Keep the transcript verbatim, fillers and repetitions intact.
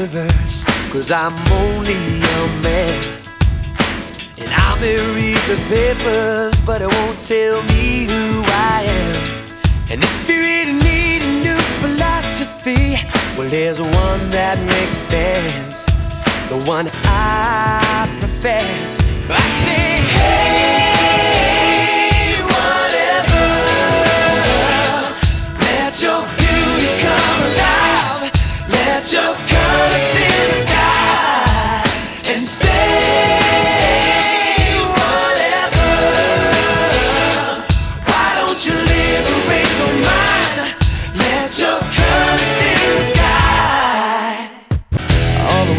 universe, 'cause I'm only a man. And I may read the papers, but it won't tell me who I am. And if you really need a new philosophy, well, there's one that makes sense, the one I profess. I say, hey,